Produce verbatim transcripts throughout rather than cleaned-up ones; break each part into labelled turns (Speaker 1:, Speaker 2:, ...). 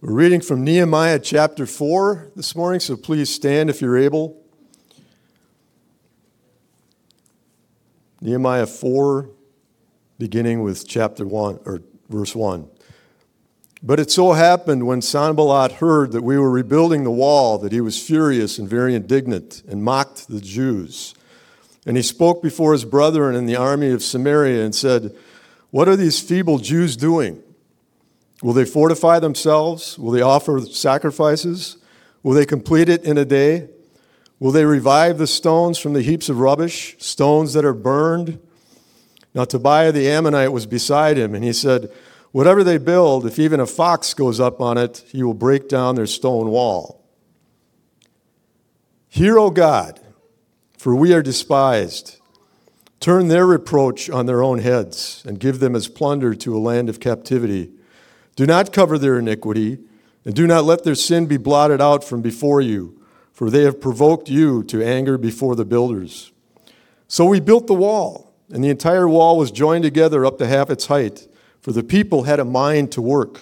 Speaker 1: We're reading from Nehemiah chapter four this morning, so please stand if you're able. Nehemiah four, beginning with chapter one, or verse one. But it so happened when Sanballat heard that we were rebuilding the wall that he was furious and very indignant and mocked the Jews. And he spoke before his brethren in the army of Samaria and said, "What are these feeble Jews doing? Will they fortify themselves? Will they offer sacrifices? Will they complete it in a day? Will they revive the stones from the heaps of rubbish, stones that are burned?" Now Tobiah the Ammonite was beside him, and he said, "Whatever they build, if even a fox goes up on it, he will break down their stone wall. Hear, O God, for we are despised. Turn their reproach on their own heads, and give them as plunder to a land of captivity. Do not cover their iniquity, and do not let their sin be blotted out from before you, for they have provoked you to anger before the builders." So we built the wall, and the entire wall was joined together up to half its height, for the people had a mind to work.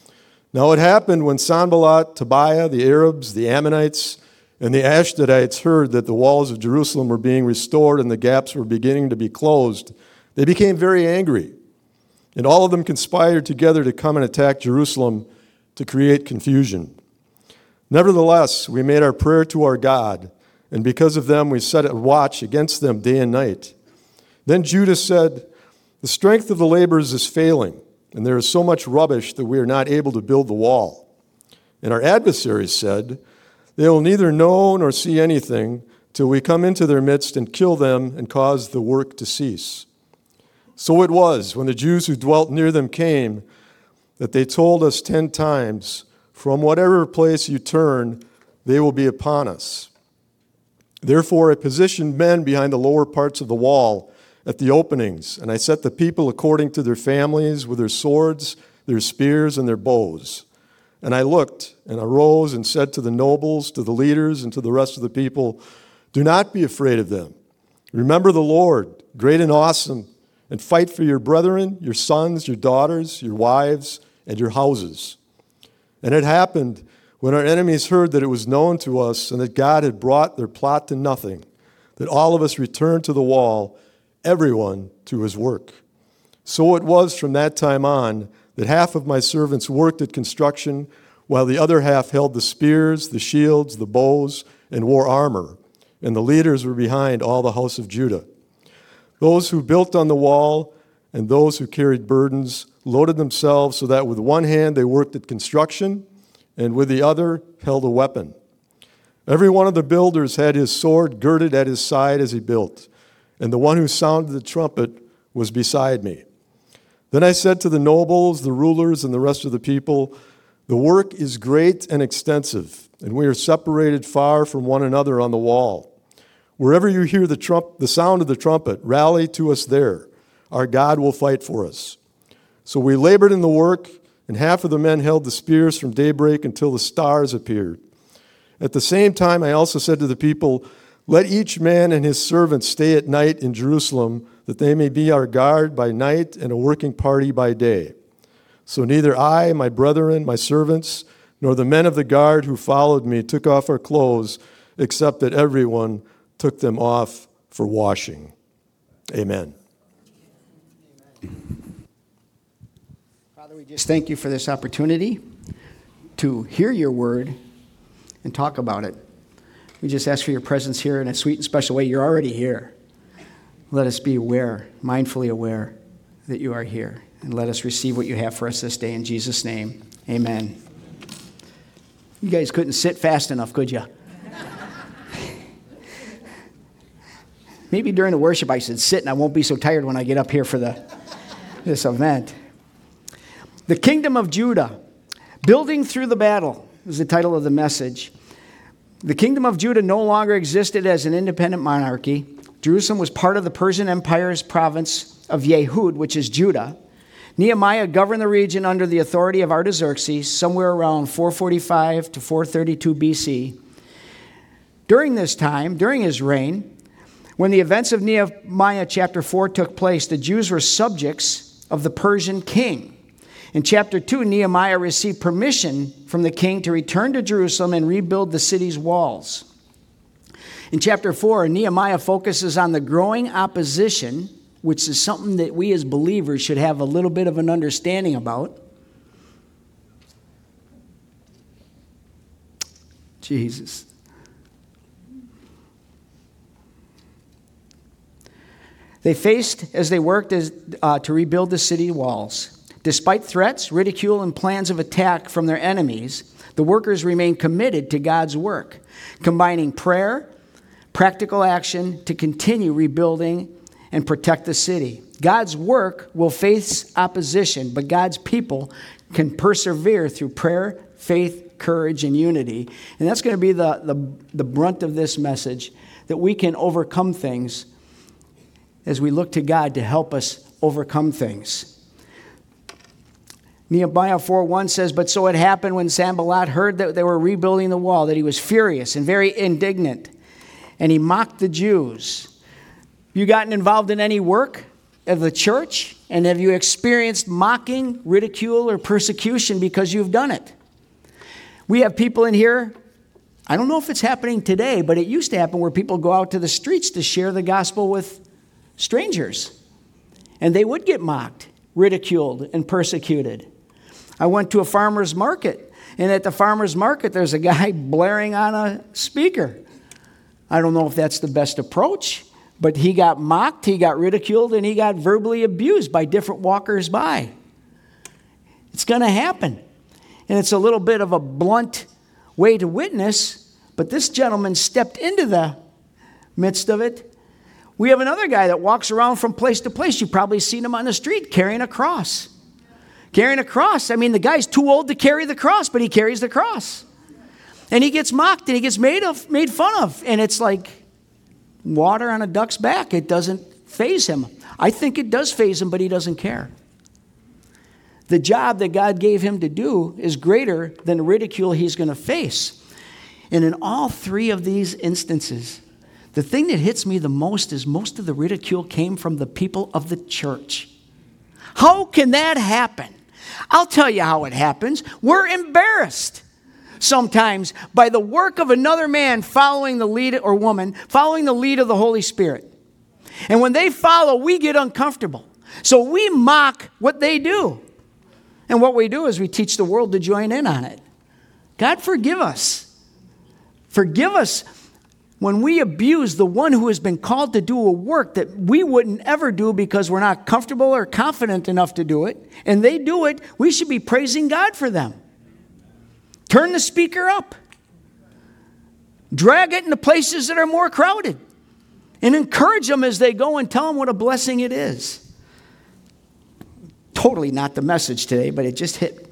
Speaker 1: Now it happened when Sanballat, Tobiah, the Arabs, the Ammonites, and the Ashdodites heard that the walls of Jerusalem were being restored and the gaps were beginning to be closed, they became very angry. And all of them conspired together to come and attack Jerusalem to create confusion. Nevertheless, we made our prayer to our God, and because of them we set a watch against them day and night. Then Judah said, "The strength of the laborers is failing, and there is so much rubbish that we are not able to build the wall." And our adversaries said, "They will neither know nor see anything till we come into their midst and kill them and cause the work to cease." So it was, when the Jews who dwelt near them came, that they told us ten times, "From whatever place you turn, they will be upon us." Therefore I positioned men behind the lower parts of the wall at the openings, and I set the people according to their families with their swords, their spears, and their bows. And I looked, and arose and said to the nobles, to the leaders, and to the rest of the people, "Do not be afraid of them. Remember the Lord, great and awesome, and fight for your brethren, your sons, your daughters, your wives, and your houses." And it happened, when our enemies heard that it was known to us, and that God had brought their plot to nothing, that all of us returned to the wall, everyone to his work. So it was from that time on that half of my servants worked at construction, while the other half held the spears, the shields, the bows, and wore armor, and the leaders were behind all the house of Judah. Those who built on the wall and those who carried burdens loaded themselves so that with one hand they worked at construction and with the other held a weapon. Every one of the builders had his sword girded at his side as he built, and the one who sounded the trumpet was beside me. Then I said to the nobles, the rulers, and the rest of the people, "The work is great and extensive, and we are separated far from one another on the wall. Wherever you hear the trump, the sound of the trumpet, rally to us there. Our God will fight for us." So we labored in the work, and half of the men held the spears from daybreak until the stars appeared. At the same time, I also said to the people, "Let each man and his servant stay at night in Jerusalem, that they may be our guard by night and a working party by day." So neither I, my brethren, my servants, nor the men of the guard who followed me took off our clothes, except that everyone took them off for washing. Amen.
Speaker 2: Father, we just thank you for this opportunity to hear your word and talk about it. We just ask for your presence here in a sweet and special way. You're already here. Let us be aware, mindfully aware that you are here. And let us receive what you have for us this day in Jesus' name. Amen. You guys couldn't sit fast enough, could you? Maybe during the worship I should sit and I won't be so tired when I get up here for the this event. The Kingdom of Judah, Building Through the Battle is the title of the message. The Kingdom of Judah no longer existed as an independent monarchy. Jerusalem was part of the Persian Empire's province of Yehud, which is Judah. Nehemiah governed the region under the authority of Artaxerxes somewhere around four forty-five to four thirty-two B C. During this time, during his reign, when the events of Nehemiah chapter four took place, the Jews were subjects of the Persian king. In chapter two, Nehemiah received permission from the king to return to Jerusalem and rebuild the city's walls. In chapter four, Nehemiah focuses on the growing opposition, which is something that we as believers should have a little bit of an understanding about. Jesus. They faced, as they worked as, uh, to rebuild the city walls. Despite threats, ridicule, and plans of attack from their enemies, the workers remained committed to God's work, combining prayer, practical action to continue rebuilding and protect the city. God's work will face opposition, but God's people can persevere through prayer, faith, courage, and unity. And that's going to be the, the, the brunt of this message, that we can overcome things as we look to God to help us overcome things. Nehemiah four one says, "But so it happened when Sanballat heard that they were rebuilding the wall, that he was furious and very indignant, and he mocked the Jews." You gotten involved in any work of the church? And have you experienced mocking, ridicule, or persecution because you've done it? We have people in here, I don't know if it's happening today, but it used to happen where people go out to the streets to share the gospel with strangers. And they would get mocked, ridiculed, and persecuted. I went to a farmer's market, and at the farmer's market, there's a guy blaring on a speaker. I don't know if that's the best approach, but he got mocked, he got ridiculed, and he got verbally abused by different walkers by. It's going to happen. And it's a little bit of a blunt way to witness, but this gentleman stepped into the midst of it. We have another guy that walks around from place to place. You've probably seen him on the street carrying a cross. Carrying a cross. I mean, the guy's too old to carry the cross, but he carries the cross. And he gets mocked and he gets made of, made fun of. And it's like water on a duck's back. It doesn't faze him. I think it does faze him, but he doesn't care. The job that God gave him to do is greater than the ridicule he's going to face. And in all three of these instances, the thing that hits me the most is most of the ridicule came from the people of the church. How can that happen? I'll tell you how it happens. We're embarrassed sometimes by the work of another man following the lead, or woman, following the lead of the Holy Spirit. And when they follow, we get uncomfortable. So we mock what they do. And what we do is we teach the world to join in on it. God, forgive us. Forgive us when we abuse the one who has been called to do a work that we wouldn't ever do because we're not comfortable or confident enough to do it, and they do it. We should be praising God for them. Turn the speaker up. Drag it into places that are more crowded. And encourage them as they go and tell them what a blessing it is. Totally not the message today, but it just hit.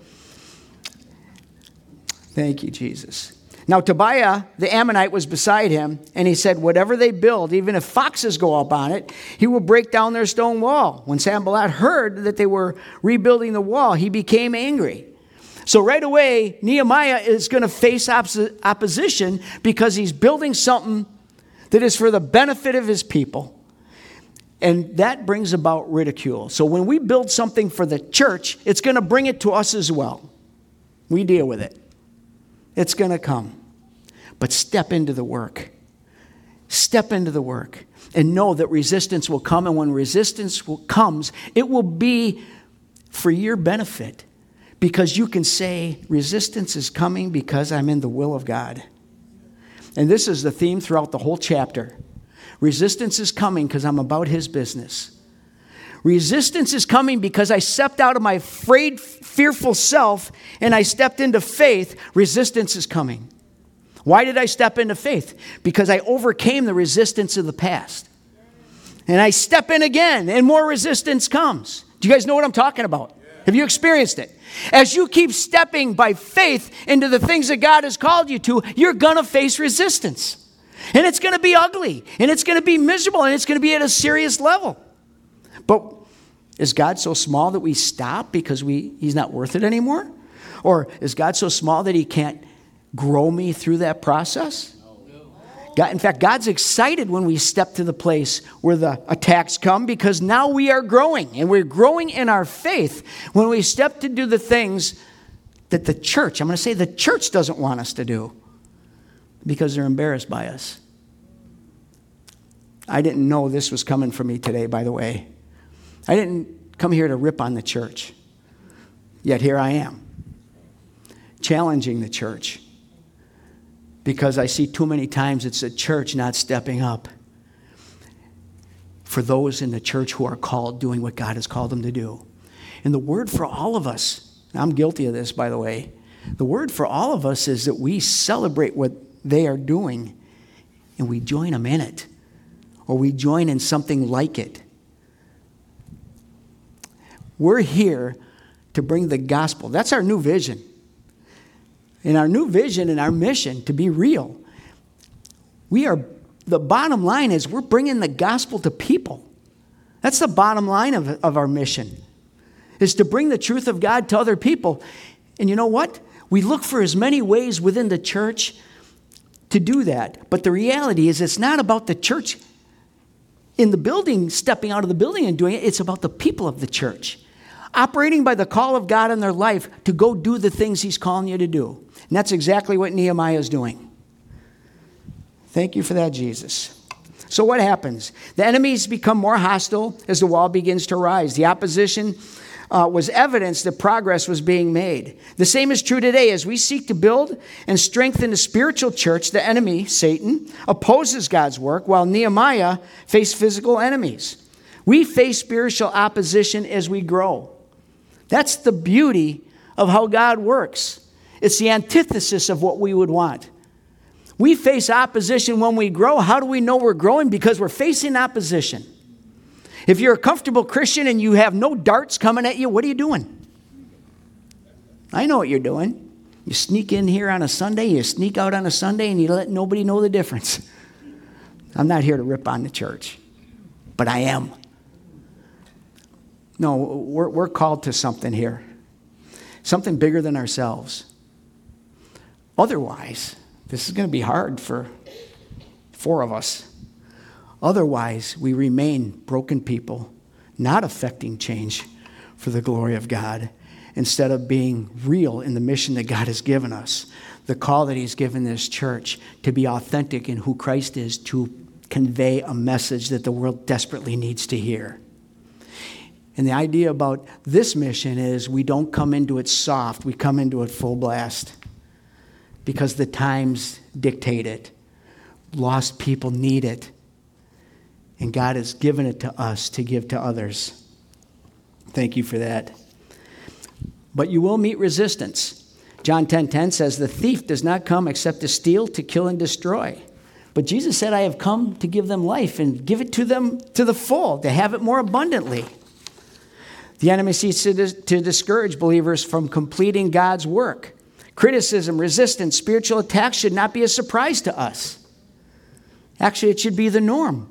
Speaker 2: Thank you, Jesus. Now, Tobiah, the Ammonite, was beside him, and he said, "Whatever they build, even if foxes go up on it, he will break down their stone wall." When Sanballat heard that they were rebuilding the wall, he became angry. So right away, Nehemiah is going to face oppos- opposition because he's building something that is for the benefit of his people. And that brings about ridicule. So when we build something for the church, it's going to bring it to us as well. We deal with it. It's going to come. But step into the work. Step into the work. And know that resistance will come. And when resistance will, comes, it will be for your benefit. Because you can say, resistance is coming because I'm in the will of God. And this is the theme throughout the whole chapter. Resistance is coming because I'm about his business. Resistance is coming because I stepped out of my afraid, fearful self and I stepped into faith. Resistance is coming. Why did I step into faith? Because I overcame the resistance of the past. And I step in again and more resistance comes. Do you guys know what I'm talking about? Have you experienced it? As you keep stepping by faith into the things that God has called you to, you're going to face resistance. And it's going to be ugly. And it's going to be miserable. And it's going to be at a serious level. But is God so small that we stop because we he's not worth it anymore? Or is God so small that he can't grow me through that process? God, in fact, God's excited when we step to the place where the attacks come because now we are growing, and we're growing in our faith when we step to do the things that the church, I'm going to say the church doesn't want us to do because they're embarrassed by us. I didn't know this was coming from me today, by the way. I didn't come here to rip on the church, yet here I am, challenging the church. Because I see too many times it's the church not stepping up for those in the church who are called, doing what God has called them to do. And the word for all of us, I'm guilty of this, by the way, the word for all of us is that we celebrate what they are doing and we join them in it, or we join in something like it. We're here to bring the gospel. That's our new vision. In our new vision and our mission to be real, we are, the bottom line is we're bringing the gospel to people. That's the bottom line of, of our mission, is to bring the truth of God to other people. And you know what? We look for as many ways within the church to do that. But the reality is it's not about the church in the building, stepping out of the building and doing it. It's about the people of the church, operating by the call of God in their life to go do the things he's calling you to do. And that's exactly what Nehemiah is doing. Thank you for that, Jesus. So what happens? The enemies become more hostile as the wall begins to rise. The opposition uh, was evidence that progress was being made. The same is true today. As we seek to build and strengthen the spiritual church, the enemy, Satan, opposes God's work, while Nehemiah faced physical enemies. We face spiritual opposition as we grow. That's the beauty of how God works. It's the antithesis of what we would want. We face opposition when we grow. How do we know we're growing? Because we're facing opposition. If you're a comfortable Christian and you have no darts coming at you, what are you doing? I know what you're doing. You sneak in here on a Sunday, you sneak out on a Sunday, and you let nobody know the difference. I'm not here to rip on the church, but I am. No, we're, we're called to something here. Something bigger than ourselves. Otherwise, this is going to be hard for four of us. Otherwise, we remain broken people, not affecting change for the glory of God, instead of being real in the mission that God has given us, the call that he's given this church to be authentic in who Christ is, to convey a message that the world desperately needs to hear. And the idea about this mission is we don't come into it soft, we come into it full blast. Because the times dictate it. Lost people need it. And God has given it to us to give to others. Thank you for that. But you will meet resistance. John ten ten says, the thief does not come except to steal, to kill, and destroy. But Jesus said, I have come to give them life and give it to them to the full, to have it more abundantly. The enemy seeks to, dis- to discourage believers from completing God's work. Criticism, resistance, spiritual attacks should not be a surprise to us. Actually, it should be the norm.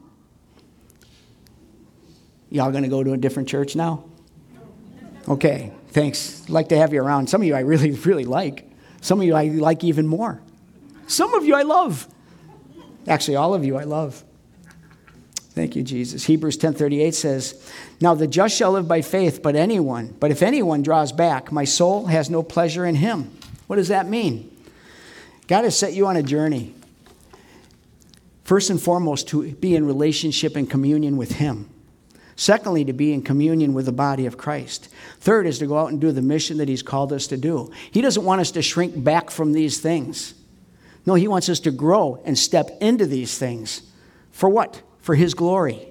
Speaker 2: Y'all going to go to a different church now? Okay, thanks. I'd like to have you around. Some of you I really, really like. Some of you I like even more. Some of you I love. Actually, all of you I love. Thank you, Jesus. Hebrews ten thirty-eight says, now the just shall live by faith, but anyone, but if anyone draws back, my soul has no pleasure in him. What does that mean? God has set you on a journey. First and foremost, to be in relationship and communion with him. Secondly, to be in communion with the body of Christ. Third is to go out and do the mission that he's called us to do. He doesn't want us to shrink back from these things. No, he wants us to grow and step into these things. For what? For his glory.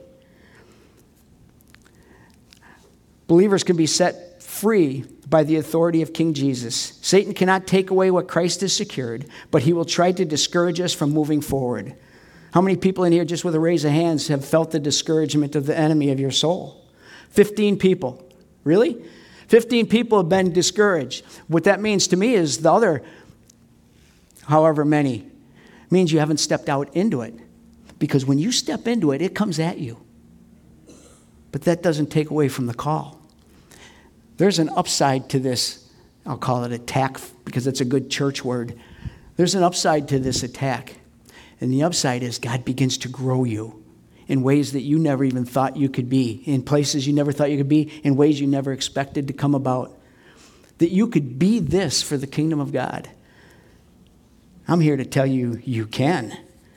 Speaker 2: Believers can be set free by the authority of King Jesus. Satan cannot take away what Christ has secured, but he will try to discourage us from moving forward. How many people in here, just with a raise of hands, have felt the discouragement of the enemy of your soul? Fifteen people. Really? Fifteen people have been discouraged. What that means to me is the other, however many, means you haven't stepped out into it. Because when you step into it, it comes at you. But that doesn't take away from the call. There's an upside to this, I'll call it attack because it's a good church word. There's an upside to this attack. And the upside is God begins to grow you in ways that you never even thought you could be, in places you never thought you could be, in ways you never expected to come about. That you could be this for the kingdom of God. I'm here to tell you, you can.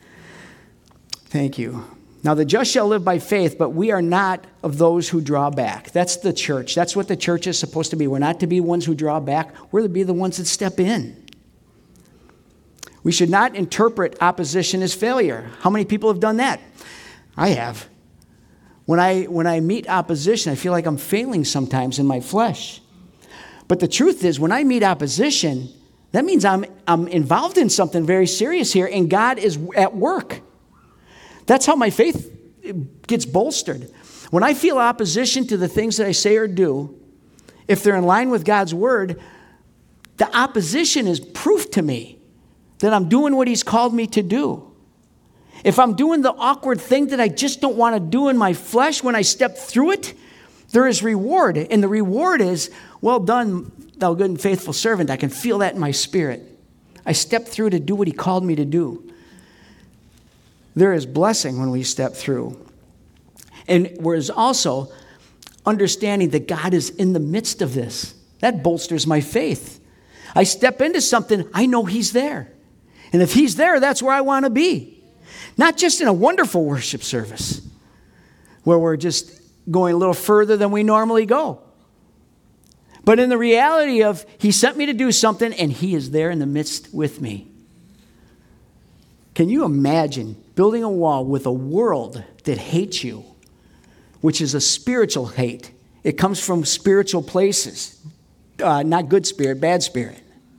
Speaker 2: Thank you. Now, the just shall live by faith, but we are not of those who draw back. That's the church. That's what the church is supposed to be. We're not to be ones who draw back. We're to be the ones that step in. We should not interpret opposition as failure. How many people have done that? I have. When I, when I meet opposition, I feel like I'm failing sometimes in my flesh. But the truth is, when I meet opposition, that means I'm, I'm involved in something very serious here, and God is at work. That's how my faith gets bolstered. When I feel opposition to the things that I say or do, if they're in line with God's word, the opposition is proof to me that I'm doing what he's called me to do. If I'm doing the awkward thing that I just don't want to do in my flesh, when I step through it, there is reward. And the reward is, well done, thou good and faithful servant. I can feel that in my spirit. I step through to do what he called me to do. There is blessing when we step through. And there's also understanding that God is in the midst of this. That bolsters my faith. I step into something, I know he's there. And if he's there, that's where I want to be. Not just in a wonderful worship service where we're just going a little further than we normally go. But in the reality of he sent me to do something and he is there in the midst with me. Can you imagine building a wall with a world that hates you, which is a spiritual hate? It comes from spiritual places, uh, not good spirit, bad spirit.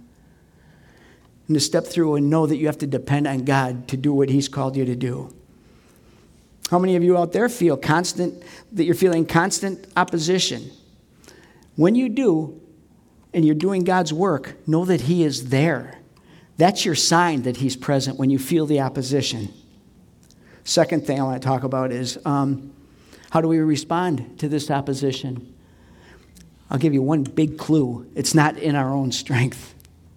Speaker 2: And to step through and know that you have to depend on God to do what he's called you to do. How many of you out there feel constant, that you're feeling constant opposition? When you do, and you're doing God's work, know that he is there. That's your sign that he's present when you feel the opposition. Second thing I want to talk about is um, how do we respond to this opposition? I'll give you one big clue. It's not in our own strength.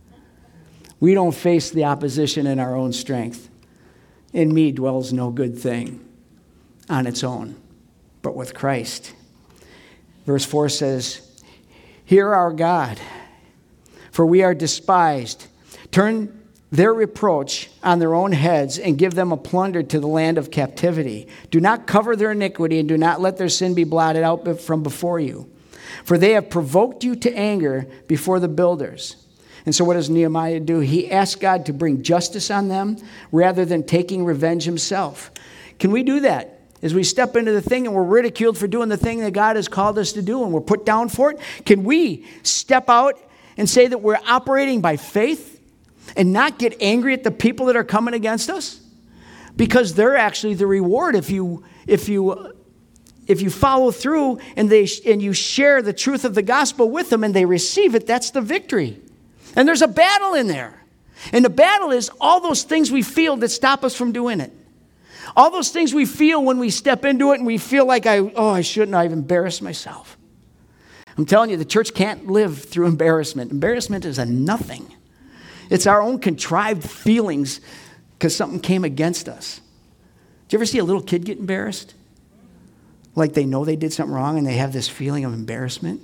Speaker 2: We don't face the opposition in our own strength. In me dwells no good thing on its own, but with Christ. Verse four says, hear our God, for we are despised. Turn their reproach on their own heads and give them a plunder to the land of captivity. Do not cover their iniquity and do not let their sin be blotted out from before you. For they have provoked you to anger before the builders. And so what does Nehemiah do? He asks God to bring justice on them rather than taking revenge himself. Can we do that? As we step into the thing and we're ridiculed for doing the thing that God has called us to do and we're put down for it, can we step out and say that we're operating by faith and not get angry at the people that are coming against us? Because they're actually the reward if you if you if you follow through and they and you share the truth of the gospel with them and they receive it, that's the victory. And there's a battle in there. And the battle is all those things we feel that stop us from doing it. All those things we feel when we step into it and we feel like, I oh, I shouldn't, I've embarrassed myself. I'm telling you, the church can't live through embarrassment. Embarrassment is a nothing. It's our own contrived feelings because something came against us. Did you ever see a little kid get embarrassed? Like they know they did something wrong and they have this feeling of embarrassment?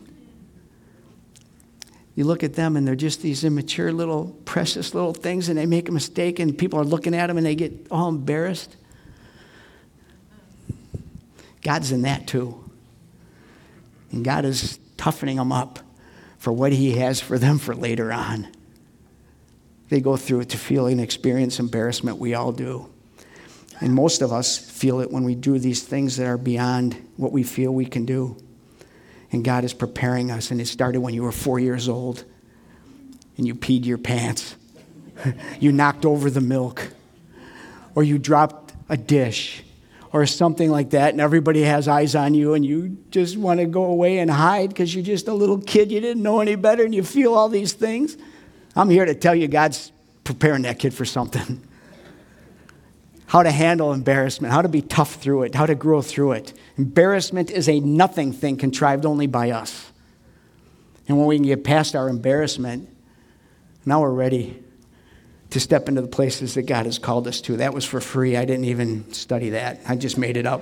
Speaker 2: You look at them and they're just these immature little, precious little things and they make a mistake and people are looking at them and they get all embarrassed. God's in that too. And God is toughening them up for what he has for them for later on. They go through it to feel and experience embarrassment. We all do. And most of us feel it when we do these things that are beyond what we feel we can do. And God is preparing us. And it started when you were four years old and you peed your pants. You knocked over the milk. Or you dropped a dish. Or something like that. And everybody has eyes on you. And you just want to go away and hide because you're just a little kid. You didn't know any better. And you feel all these things. I'm here to tell you God's preparing that kid for something. How to handle embarrassment, how to be tough through it, how to grow through it. Embarrassment is a nothing thing contrived only by us. And when we can get past our embarrassment, now we're ready to step into the places that God has called us to. That was for free. I didn't even study that. I just made it up.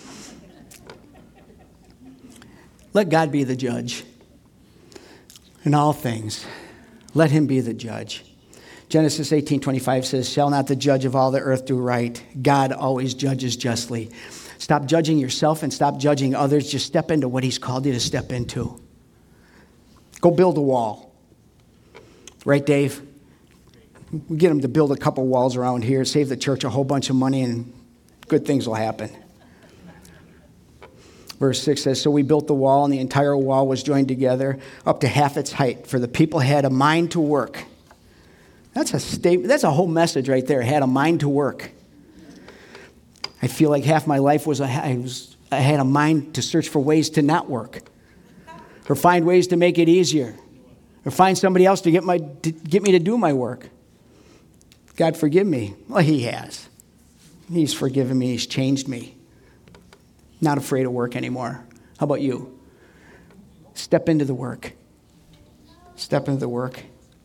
Speaker 2: Let God be the judge in all things. Let him be the judge. Genesis eighteen twenty-five says, shall not the judge of all the earth do right? God always judges justly. Stop judging yourself and stop judging others. Just step into what he's called you to step into. Go build a wall. Right, Dave? We get him to build a couple walls around here, save the church a whole bunch of money, and good things will happen. Verse six says, so we built the wall, and the entire wall was joined together up to half its height, for the people had a mind to work. That's a statement. That's a whole message right there. Had a mind to work. I feel like half my life was, a, I was I had a mind to search for ways to not work, or find ways to make it easier, or find somebody else to get my to get me to do my work. God forgive me. Well, he has. He's forgiven me. He's changed me. Not afraid of work anymore. How about you? Step into the work. Step into the work.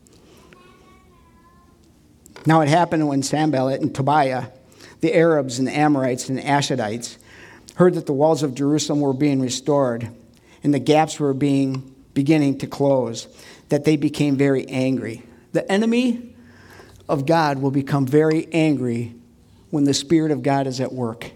Speaker 2: Now it happened when Sanballat and Tobiah, the Arabs and the Amorites and the Ashdodites, heard that the walls of Jerusalem were being restored and the gaps were being beginning to close, that they became very angry. The enemy of God will become very angry when the Spirit of God is at work.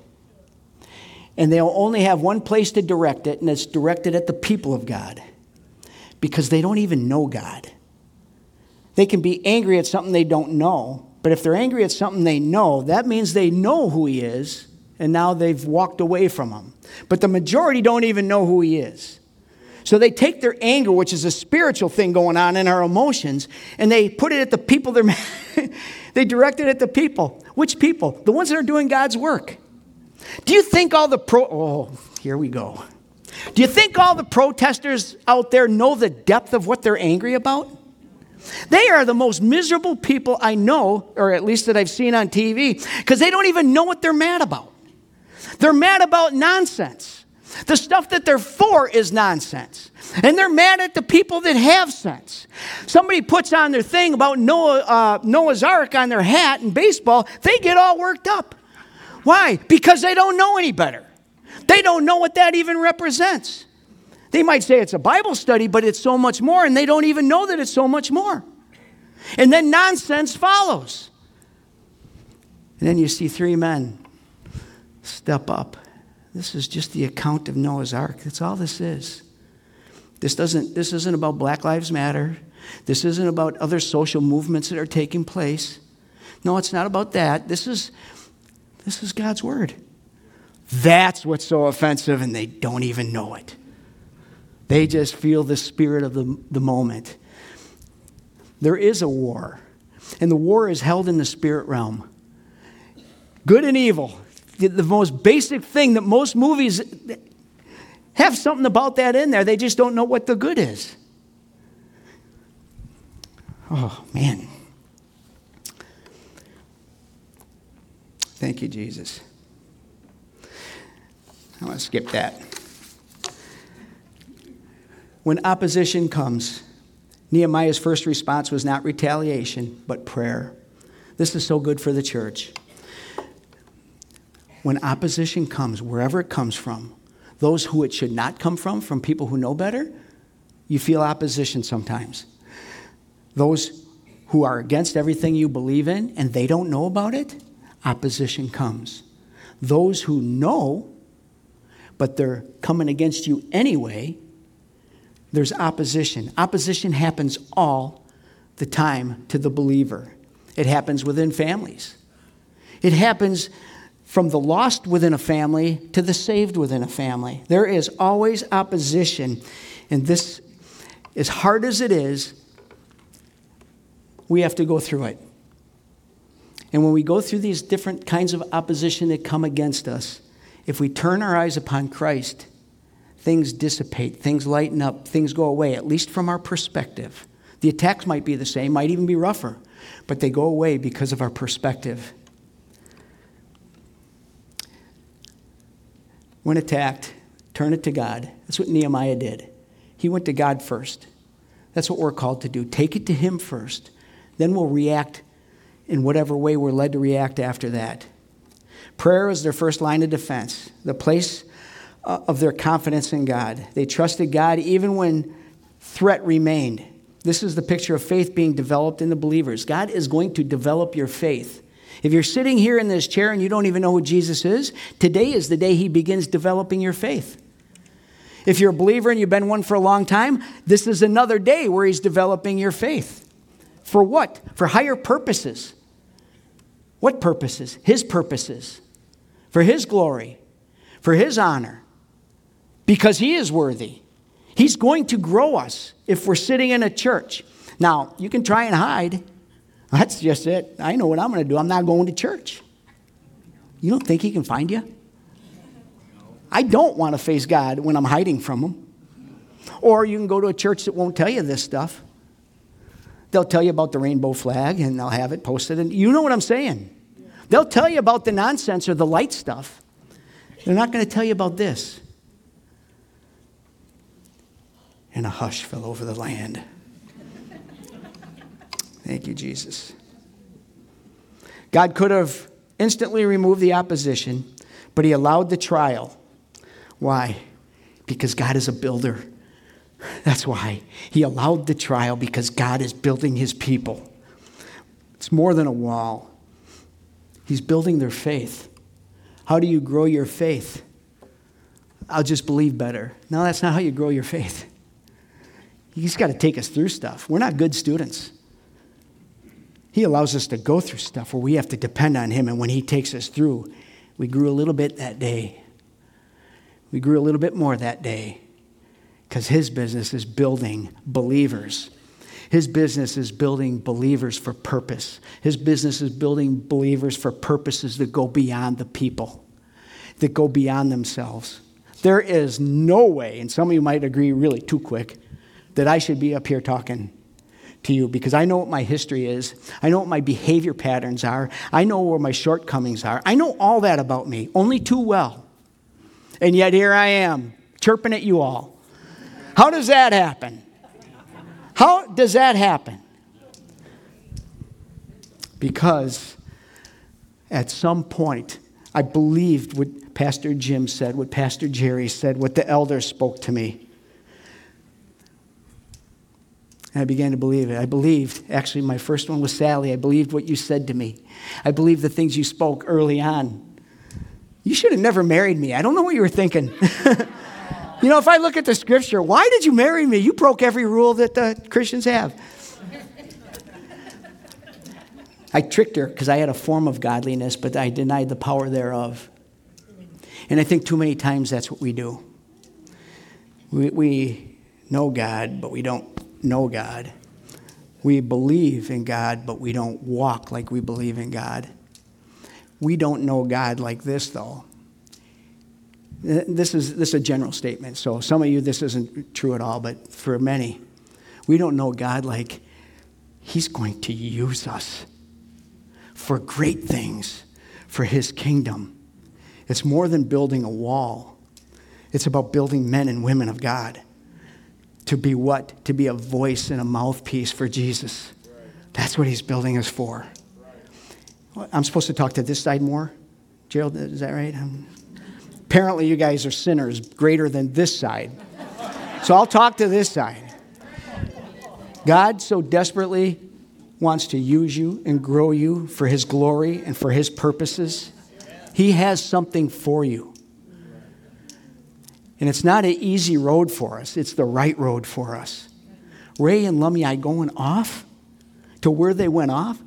Speaker 2: And they'll only have one place to direct it, and it's directed at the people of God, because they don't even know God. They can be angry at something they don't know, but if they're angry at something they know, that means they know who he is, and now they've walked away from him. But the majority don't even know who he is. So they take their anger, which is a spiritual thing going on in our emotions, and they put it at the people they're mad. They direct it at the people. Which people? The ones that are doing God's work. Do you think all the pro... Oh, here we go. Do you think all the protesters out there know the depth of what they're angry about? They are the most miserable people I know, or at least that I've seen on T V, because they don't even know what they're mad about. They're mad about nonsense. The stuff that they're for is nonsense. And they're mad at the people that have sense. Somebody puts on their thing about Noah, uh, Noah's Ark on their hat in baseball, they get all worked up. Why? Because they don't know any better. They don't know what that even represents. They might say it's a Bible study, but it's so much more, and they don't even know that it's so much more. And then nonsense follows. And then you see three men step up. This is just the account of Noah's Ark. That's all this is. This doesn't. This isn't about Black Lives Matter. This isn't about other social movements that are taking place. No, it's not about that. This is, this is God's word. That's what's so offensive, and they don't even know it. They just feel the spirit of the, the moment. There is a war, and the war is held in the spirit realm. Good and evil. The, the most basic thing that most movies have something about that in there. They just don't know what the good is. Oh, man. Thank you, Jesus. I want to skip that. When opposition comes, Nehemiah's first response was not retaliation, but prayer. This is so good for the church. When opposition comes, wherever it comes from, those who it should not come from, from people who know better, you feel opposition sometimes. Those who are against everything you believe in and they don't know about it, opposition comes. Those who know, but they're coming against you anyway, there's opposition. Opposition happens all the time to the believer. It happens within families. It happens from the lost within a family to the saved within a family. There is always opposition. And this, as hard as it is, we have to go through it. And when we go through these different kinds of opposition that come against us, if we turn our eyes upon Christ, things dissipate, things lighten up, things go away, at least from our perspective. The attacks might be the same, might even be rougher, but they go away because of our perspective. When attacked, turn it to God. That's what Nehemiah did. He went to God first. That's what we're called to do. Take it to him first. Then we'll react in whatever way we're led to react after that. Prayer is their first line of defense, the place uh, of their confidence in God. They trusted God even when threat remained. This is the picture of faith being developed in the believers. God is going to develop your faith. If you're sitting here in this chair and you don't even know who Jesus is, today is the day he begins developing your faith. If you're a believer and you've been one for a long time, this is another day where he's developing your faith. For what? For higher purposes. What purposes? His purposes. For his glory. For his honor. Because he is worthy. He's going to grow us if we're sitting in a church. Now, you can try and hide. That's just it. I know what I'm going to do. I'm not going to church. You don't think he can find you? I don't want to face God when I'm hiding from him. Or you can go to a church that won't tell you this stuff. They'll tell you about the rainbow flag and they'll have it posted. And you know what I'm saying. They'll tell you about the nonsense or the light stuff. They're not going to tell you about this. And a hush fell over the land. Thank you, Jesus. God could have instantly removed the opposition, but he allowed the trial. Why? Because God is a builder. That's why. He allowed the trial because God is building his people. It's more than a wall. He's building their faith. How do you grow your faith? I'll just believe better. No, that's not how you grow your faith. He's got to take us through stuff. We're not good students. He allows us to go through stuff where we have to depend on him. And when he takes us through, we grew a little bit that day. We grew a little bit more that day. Because his business is building believers. His business is building believers for purpose. His business is building believers for purposes that go beyond the people, that go beyond themselves. There is no way, and some of you might agree really too quick, that I should be up here talking to you because I know what my history is. I know what my behavior patterns are. I know where my shortcomings are. I know all that about me, only too well. And yet here I am, chirping at you all. How does that happen? How does that happen? Because at some point, I believed what Pastor Jim said, what Pastor Jerry said, what the elders spoke to me. And I began to believe it. I believed, actually my first one was Sally, I believed what you said to me. I believed the things you spoke early on. You should have never married me. I don't know what you were thinking. You know, if I look at the scripture, why did you marry me? You broke every rule that the Christians have. I tricked her because I had a form of godliness, but I denied the power thereof. And I think too many times that's what we do. We, we know God, but we don't know God. We believe in God, but we don't walk like we believe in God. We don't know God like this, though. This is, this is a general statement, so some of you, this isn't true at all, but for many, we don't know God like he's going to use us for great things, for his kingdom. It's more than building a wall. It's about building men and women of God. To be what? To be a voice and a mouthpiece for Jesus. That's what he's building us for. I'm supposed to talk to this side more? Gerald, is that right? I'm, apparently you guys are sinners greater than this side. So I'll talk to this side. God so desperately wants to use you and grow you for his glory and for his purposes. He has something for you. And it's not an easy road for us. It's the right road for us. Ray and Lummi going off to where they went off?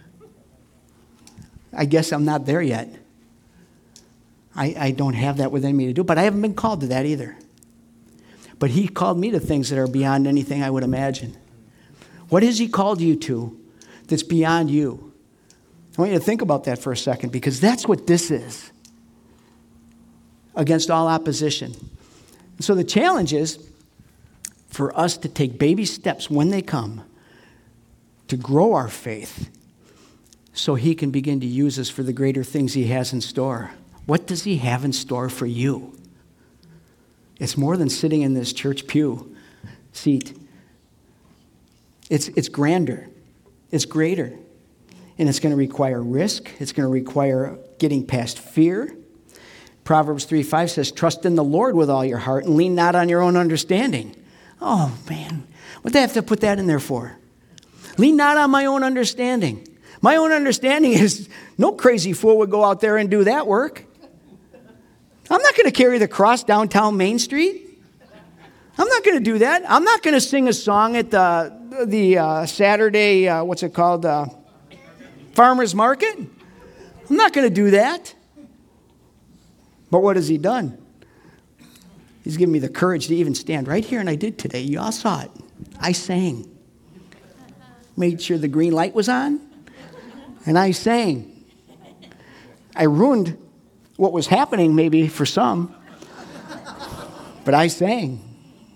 Speaker 2: I guess I'm not there yet. I, I don't have that within me to do, but I haven't been called to that either. But he called me to things that are beyond anything I would imagine. What has he called you to that's beyond you? I want you to think about that for a second, because that's what this is. Against all opposition. So the challenge is for us to take baby steps when they come to grow our faith so he can begin to use us for the greater things he has in store. What does he have in store for you? It's more than sitting in this church pew seat. It's, it's grander. It's greater. and it's going to require risk. It's going to require getting past fear. Proverbs three five says, trust in the Lord with all your heart and lean not on your own understanding. Oh, man. What do I have to put that in there for? Lean not on my own understanding. My own understanding is no crazy fool would go out there and do that work. I'm not going to carry the cross downtown Main Street. I'm not going to do that. I'm not going to sing a song at the, the uh, Saturday, uh, what's it called, uh, farmer's market. I'm not going to do that. But what has he done? He's given me the courage to even stand right here, and I did today. You all saw it. I sang. Made sure the green light was on, and I sang. I ruined what was happening maybe for some, but I sang.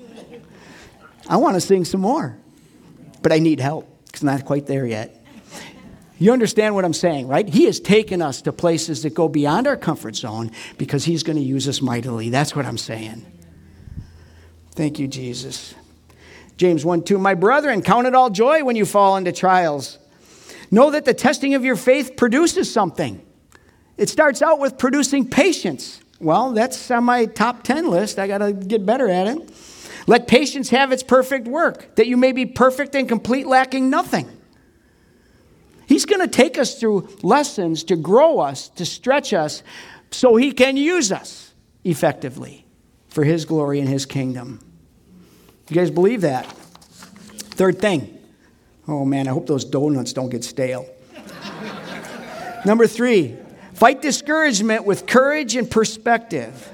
Speaker 2: I want to sing some more, but I need help because I'm not quite there yet. You understand what I'm saying, right? He has taken us to places that go beyond our comfort zone because he's going to use us mightily. That's what I'm saying. Thank you, Jesus. James one two, my brethren, count it all joy when you fall into trials. Know that the testing of your faith produces something. It starts out with producing patience. Well, that's on my top ten list. I got to get better at it. Let patience have its perfect work, that you may be perfect and complete, lacking nothing. He's going to take us through lessons to grow us, to stretch us, so he can use us effectively for his glory and his kingdom. You guys believe that? Third thing. Oh, man, I hope those donuts don't get stale. Number three, fight discouragement with courage and perspective.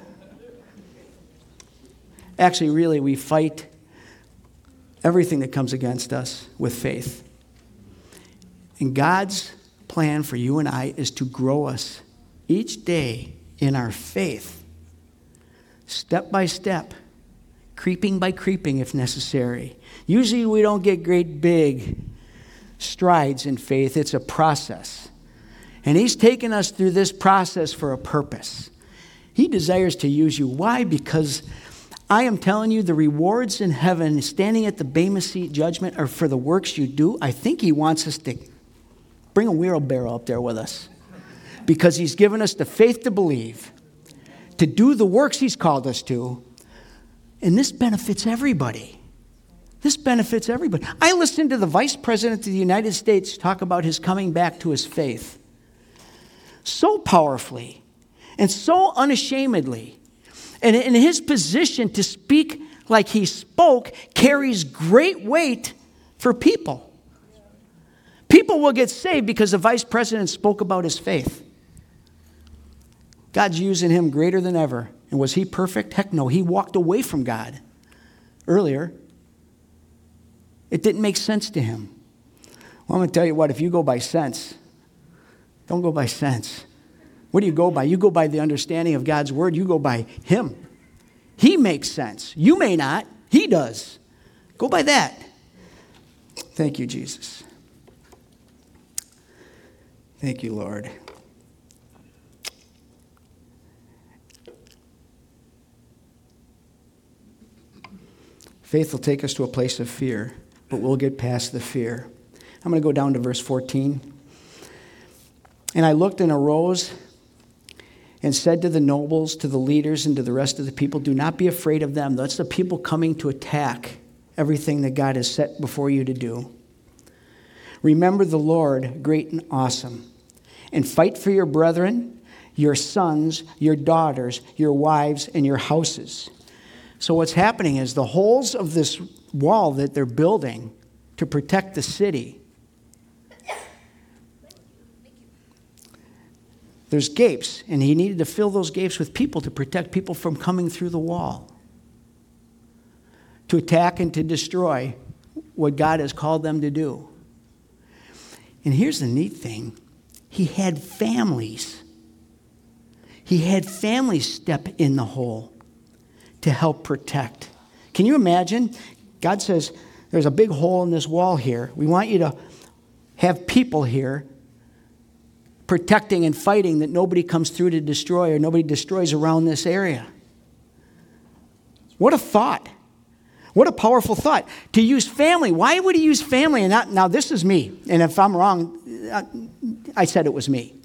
Speaker 2: Actually, really, we fight everything that comes against us with faith. And God's plan for you and I is to grow us each day in our faith, step by step, creeping by creeping if necessary. Usually we don't get great big strides in faith. It's a process. And he's taken us through this process for a purpose. He desires to use you. Why? Because I am telling you, the rewards in heaven, standing at the Bema Seat judgment, are for the works you do. I think he wants us to bring a wheelbarrow up there with us because he's given us the faith to believe, to do the works he's called us to, and this benefits everybody. This benefits everybody. I listened to the Vice President of the United States talk about his coming back to his faith so powerfully and so unashamedly. And in his position to speak like he spoke carries great weight for people. People will get saved because the vice president spoke about his faith. God's using him greater than ever. And was he perfect? Heck no. He walked away from God earlier. It didn't make sense to him. Well, I'm going to tell you what, if you go by sense, don't go by sense. What do you go by? You go by the understanding of God's word. You go by him. He makes sense. You may not. He does. Go by that. Thank you, Jesus. Thank you, Lord. Faith will take us to a place of fear, but we'll get past the fear. I'm going to go down to verse fourteen. And I looked and arose and said to the nobles, to the leaders, and to the rest of the people, do not be afraid of them. That's the people coming to attack everything that God has set before you to do. Remember the Lord, great and awesome, and fight for your brethren, your sons, your daughters, your wives, and your houses. So what's happening is the holes of this wall that they're building to protect the city, there's gapes, and he needed to fill those gapes with people to protect people from coming through the wall, to attack and to destroy what God has called them to do. And here's the neat thing. He had families. He had families step in the hole to help protect. Can you imagine? God says, there's a big hole in this wall here. We want you to have people here protecting and fighting that nobody comes through to destroy or nobody destroys around this area. What a thought. What a powerful thought. To use family. Why would he use family and not, now this is me. And if I'm wrong, I said it was me.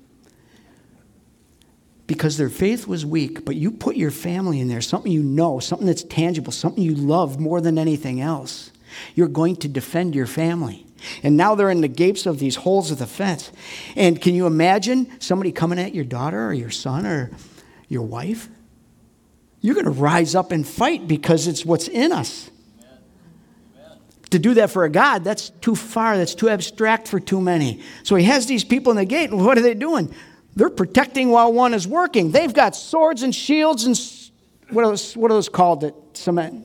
Speaker 2: Because their faith was weak, but you put your family in there, something you know, something that's tangible, something you love more than anything else. You're going to defend your family. And now they're in the gapes of these holes of the fence. And can you imagine somebody coming at your daughter or your son or your wife? You're going to rise up and fight because it's what's in us. Amen. Amen. To do that for a God, that's too far. That's too abstract for too many. So he has these people in the gate. And what are they doing? They're protecting while one is working. They've got swords and shields and what are those, what are those called? That cement?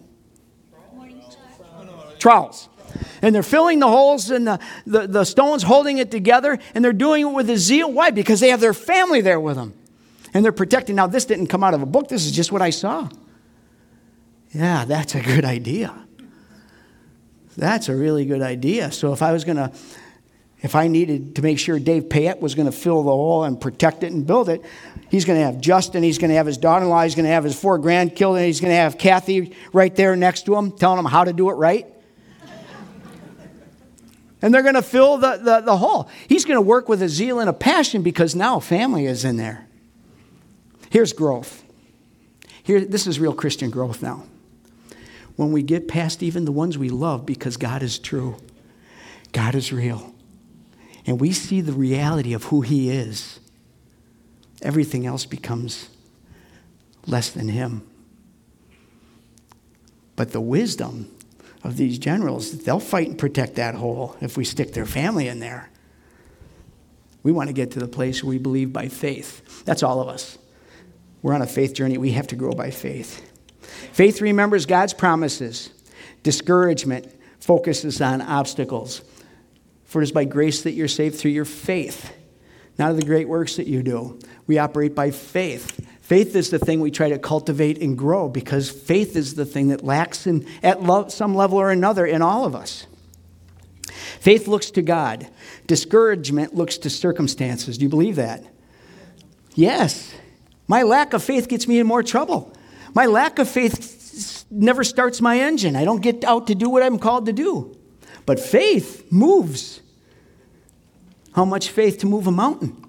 Speaker 2: Trowels. And they're filling the holes in the, the, the stones, holding it together, and they're doing it with a zeal. Why? Because they have their family there with them. And they're protecting. Now, this didn't come out of a book. This is just what I saw. Yeah, that's a good idea. That's a really good idea. So if I was going to, if I needed to make sure Dave Payette was going to fill the hole and protect it and build it, he's going to have Justin, he's going to have his daughter-in-law, he's going to have his four grandchildren, he's going to have Kathy right there next to him, telling him how to do it right. And they're going to fill the, the, the hole. He's going to work with a zeal and a passion because now family is in there. Here's growth. Here, this is real Christian growth now. When we get past even the ones we love because God is true. God is real. And we see the reality of who he is. Everything else becomes less than him. But the wisdom of these generals, they'll fight and protect that hole if we stick their family in there. We want to get to the place where we believe by faith. That's all of us. We're on a faith journey. We have to grow by faith. Faith remembers God's promises. Discouragement focuses on obstacles. For it is by grace that you're saved through your faith, not of the great works that you do. We operate by faith. Faith is the thing we try to cultivate and grow because faith is the thing that lacks in, at lo- some level or another in all of us. Faith looks to God. Discouragement looks to circumstances. Do you believe that? Yes. My lack of faith gets me in more trouble. My lack of faith never starts my engine. I don't get out to do what I'm called to do. But faith moves. How much faith to move a mountain?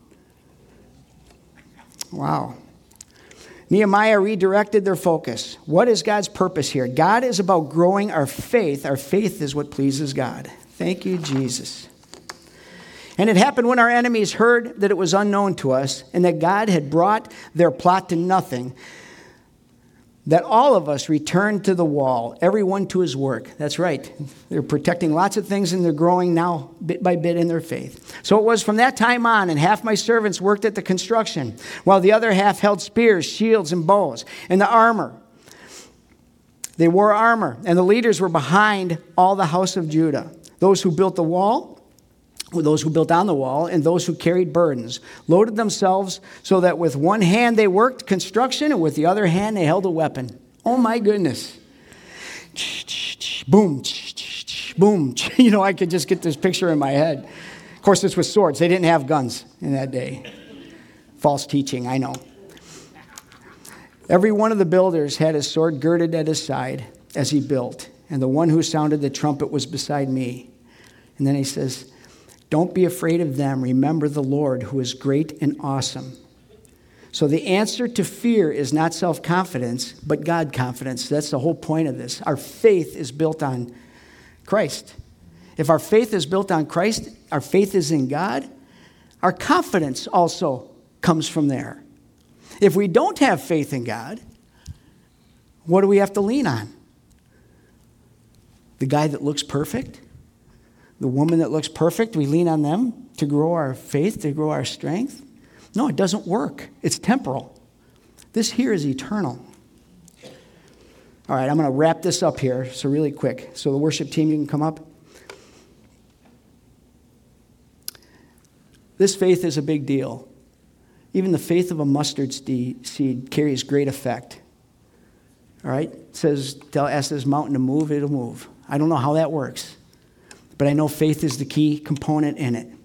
Speaker 2: Wow. Nehemiah redirected their focus. What is God's purpose here? God is about growing our faith. Our faith is what pleases God. Thank you, Jesus. And it happened when our enemies heard that it was unknown to us and that God had brought their plot to nothing, that all of us returned to the wall, everyone to his work. That's right. They're protecting lots of things and they're growing now bit by bit in their faith. So it was from that time on, and half my servants worked at the construction, while the other half held spears, shields, and bows, and the armor. They wore armor, and the leaders were behind all the house of Judah. Those who built the wall, those who built on the wall, and those who carried burdens, loaded themselves so that with one hand they worked construction and with the other hand they held a weapon. Oh my goodness. Boom, boom. You know, I could just get this picture in my head. Of course, this was swords. They didn't have guns in that day. False teaching, I know. Every one of the builders had his sword girded at his side as he built, and the one who sounded the trumpet was beside me. And then he says, don't be afraid of them. Remember the Lord, who is great and awesome. So the answer to fear is not self-confidence, but God-confidence. That's the whole point of this. Our faith is built on Christ. If our faith is built on Christ, our faith is in God, our confidence also comes from there. If we don't have faith in God, what do we have to lean on? The guy that looks perfect? The woman that looks perfect, we lean on them to grow our faith, to grow our strength? No, it doesn't work. It's temporal. This here is eternal. All right, I'm going to wrap this up here, so really quick. So the worship team, you can come up. This faith is a big deal. Even the faith of a mustard seed carries great effect. All right? It says, tell, ask this mountain to move, it'll move. I don't know how that works. But I know faith is the key component in it.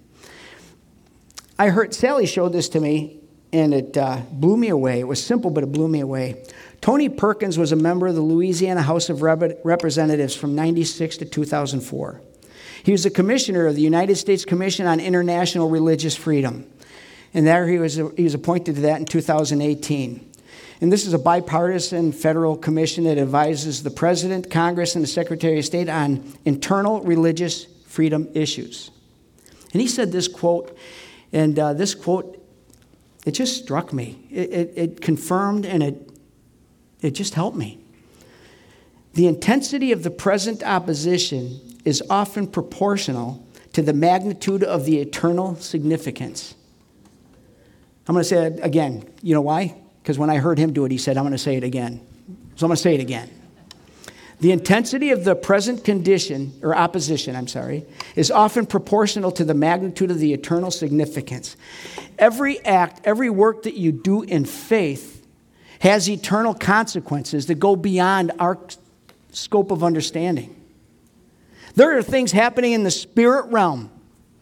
Speaker 2: I heard, Sally showed this to me, and it uh, blew me away. It was simple, but it blew me away. Tony Perkins was a member of the Louisiana House of Rep- Representatives from ninety-six to two thousand four. He was a commissioner of the United States Commission on International Religious Freedom. And there he was, he was appointed to that in two thousand eighteen. And this is a bipartisan federal commission that advises the President, Congress, and the Secretary of State on internal religious freedom issues. And he said this quote, and uh, this quote, it just struck me. It, it, it confirmed and it, it just helped me. The intensity of the present opposition is often proportional to the magnitude of the eternal significance. I'm going to say it again. You know why? Because when I heard him do it, he said, I'm going to say it again. So I'm going to say it again. The intensity of the present condition, or opposition, I'm sorry, is often proportional to the magnitude of the eternal significance. Every act, every work that you do in faith has eternal consequences that go beyond our scope of understanding. There are things happening in the spirit realm.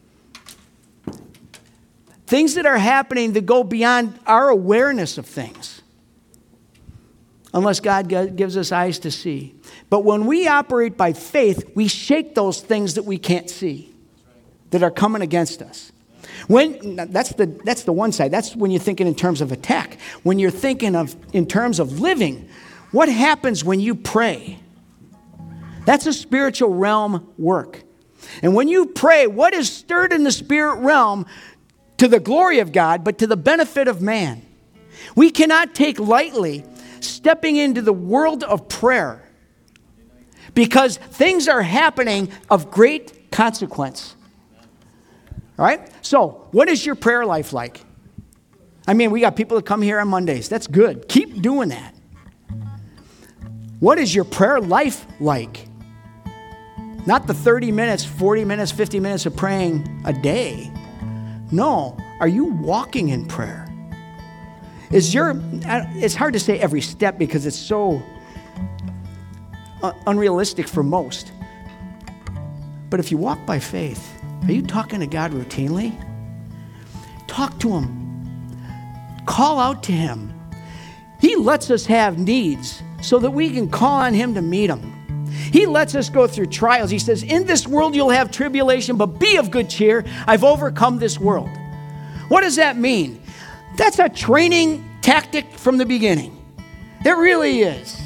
Speaker 2: Things that are happening that go beyond our awareness of things. Unless God gives us eyes to see. But when we operate by faith, we shake those things that we can't see, that are coming against us. When that's the that's the one side. That's when you're thinking in terms of attack. When you're thinking of in terms of living, what happens when you pray? That's a spiritual realm work. And when you pray, what is stirred in the spirit realm to the glory of God, but to the benefit of man? We cannot take lightly stepping into the world of prayer, because things are happening of great consequence. All right? So, what is your prayer life like? I mean, we got people that come here on Mondays. That's good. Keep doing that. What is your prayer life like? Not the thirty minutes, forty minutes, fifty minutes of praying a day. No. Are you walking in prayer? Is your, it's hard to say every step because it's so unrealistic for most. But if you walk by faith, are you talking to God routinely? Talk to Him. Call out to Him. He lets us have needs so that we can call on Him to meet them. He lets us go through trials. He says, in this world you'll have tribulation, but be of good cheer. I've overcome this world. What does that mean? That's a training tactic from the beginning. It really is.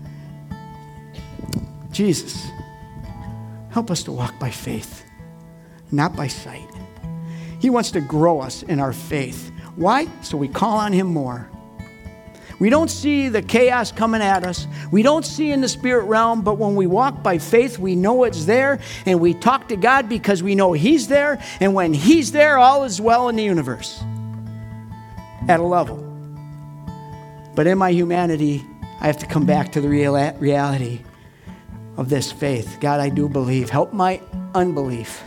Speaker 2: Jesus, help us to walk by faith, not by sight. He wants to grow us in our faith. Why? So we call on Him more. We don't see the chaos coming at us. We don't see in the spirit realm, but when we walk by faith, we know it's there, and we talk to God because we know He's there, and when He's there, all is well in the universe at a level. But in my humanity, I have to come back to the real reality of this faith. God, I do believe. Help my unbelief.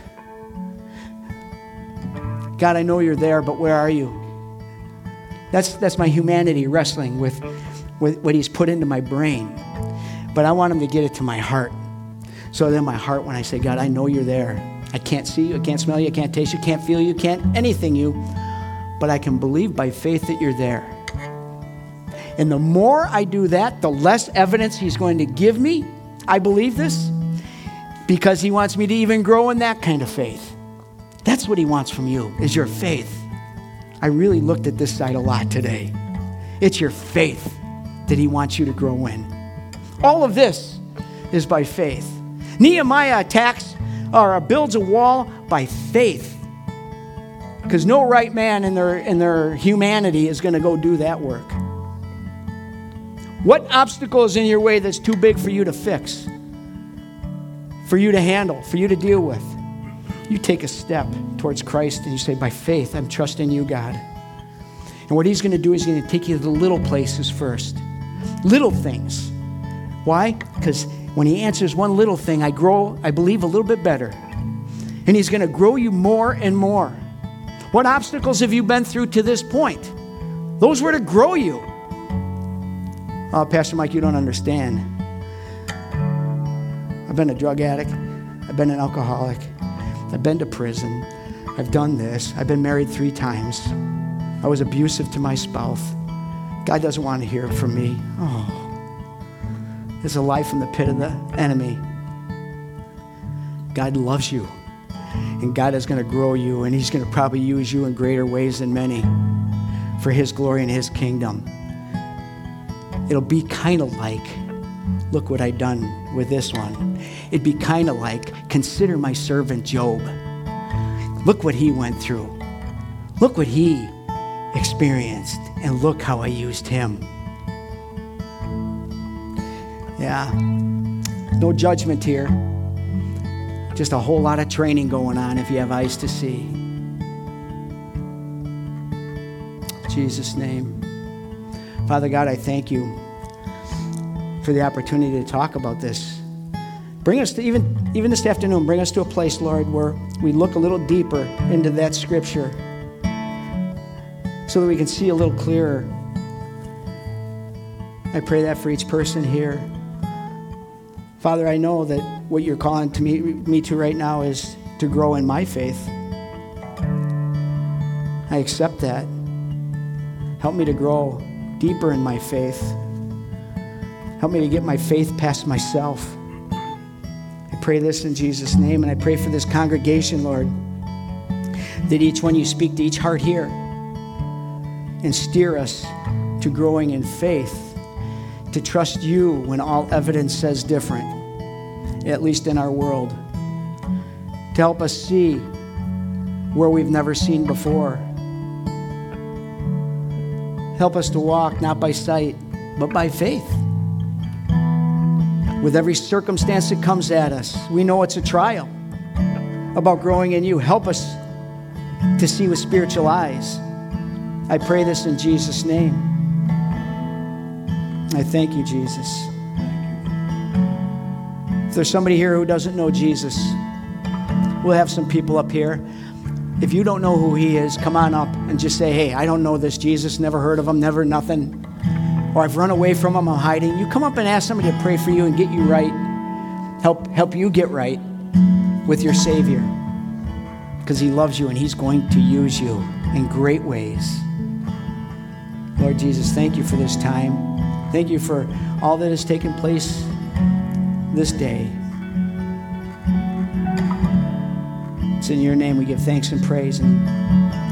Speaker 2: God, I know You're there, but where are You? That's that's my humanity wrestling with, with what He's put into my brain. But I want Him to get it to my heart. So then my heart, when I say, God, I know You're there. I can't see You, I can't smell You, I can't taste You, can't feel You, can't anything You. But I can believe by faith that You're there. And the more I do that, the less evidence He's going to give me. I believe this because He wants me to even grow in that kind of faith. That's what He wants from you, is your faith. I really looked at this side a lot today. It's your faith that He wants you to grow in. All of this is by faith. Nehemiah attacks or builds a wall by faith, because no right man in their, in their humanity is going to go do that work. What obstacle is in your way that's too big for you to fix, for you to handle, for you to deal with? You take a step towards Christ and you say, by faith, I'm trusting You, God. And what He's going to do is He's going to take you to the little places first. Little things. Why? Because when He answers one little thing, I grow, I believe, a little bit better. And He's going to grow you more and more. What obstacles have you been through to this point? Those were to grow you. Oh, Pastor Mike, you don't understand. I've been a drug addict. I've been an alcoholic. I've been to prison. I've done this. I've been married three times. I was abusive to my spouse. God doesn't want to hear it from me. Oh. is a lie from the pit of the enemy. God loves you, and God is going to grow you, and he's going to probably use you in greater ways than many for his glory and his kingdom. It'll be kind of like, look what I've done with this one. It'd be kind of like, consider my servant Job. Look what he went through. Look what he experienced, and look how I used him. Yeah, no judgment here. Just a whole lot of training going on if you have eyes to see. In Jesus' name. Father God, I thank you for the opportunity to talk about this. Bring us to, even, even this afternoon, bring us to a place, Lord, where we look a little deeper into that scripture so that we can see a little clearer. I pray that for each person here. Father, I know that what you're calling to me, me to right now is to grow in my faith. I accept that. Help me to grow deeper in my faith. Help me to get my faith past myself. I pray this in Jesus' name, and I pray for this congregation, Lord, that each one you speak to each heart here and steer us to growing in faith, to trust you when all evidence says different, at least in our world, to help us see where we've never seen before. Help us to walk not by sight, but by faith. With every circumstance that comes at us, we know it's a trial about growing in you. Help us to see with spiritual eyes. I pray this in Jesus' name. I thank you, Jesus. If there's somebody here who doesn't know Jesus, we'll have some people up here. If you don't know who he is, come on up and just say, hey, I don't know this Jesus, never heard of him, never nothing. Or I've run away from him, I'm hiding. You come up and ask somebody to pray for you and get you right. Help, help you get right with your Savior. Because he loves you and he's going to use you in great ways. Lord Jesus, thank you for this time. Thank you for all that has taken place this day. It's in your name we give thanks and praise. And